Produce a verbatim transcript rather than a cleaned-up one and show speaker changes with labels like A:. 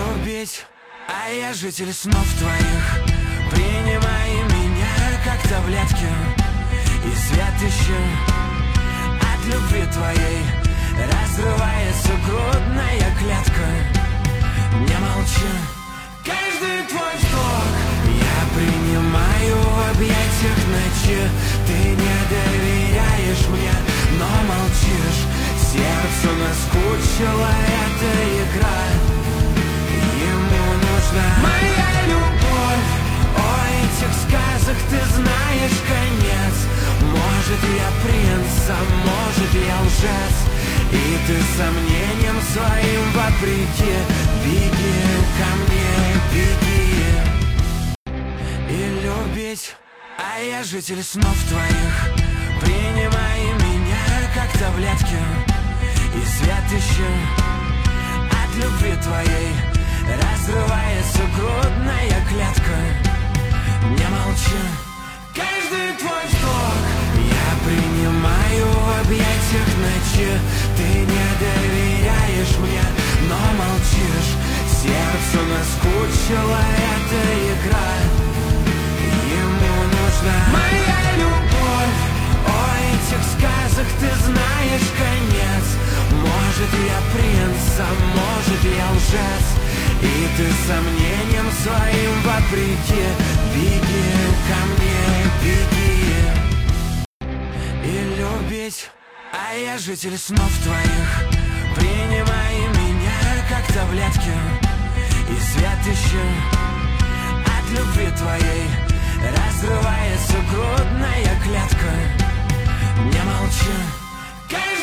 A: любить. А я житель снов твоих. Принимай меня как таблетки, и свет ищи от любви твоей. Разрывается грудная клетка. Не молчи, каждый твой вдох я принимаю в объятиях ночи. Ты не доверяешь мне, но молчишь. Сердцу наскучила эта игра. Ему нужна моя любовь. О этих сказок ты знаешь конец. Может, я принц, а может, я лжец. И ты сомнением своим вопреки беги ко мне, беги. И любить. А я житель снов твоих. Принимай меня как таблетки, и свет ищи от любви твоей. Разрывается грудная клетка. Не молчи, каждый твой вдох я принимаю в объятиях ночи. Ты не доверяешь мне, но молчишь. Сердцу наскучила эта игра. Ему нужна моя любовь. О этих сказок ты знаешь конец. Может, я принц, а может, я лжец. И ты сомнением своим вопреки беги ко мне, беги. И любить. А я житель снов твоих. Принимай меня как таблетки, и свет ищи от любви твоей. Разрывается грудная клетка. Не молчи, каждый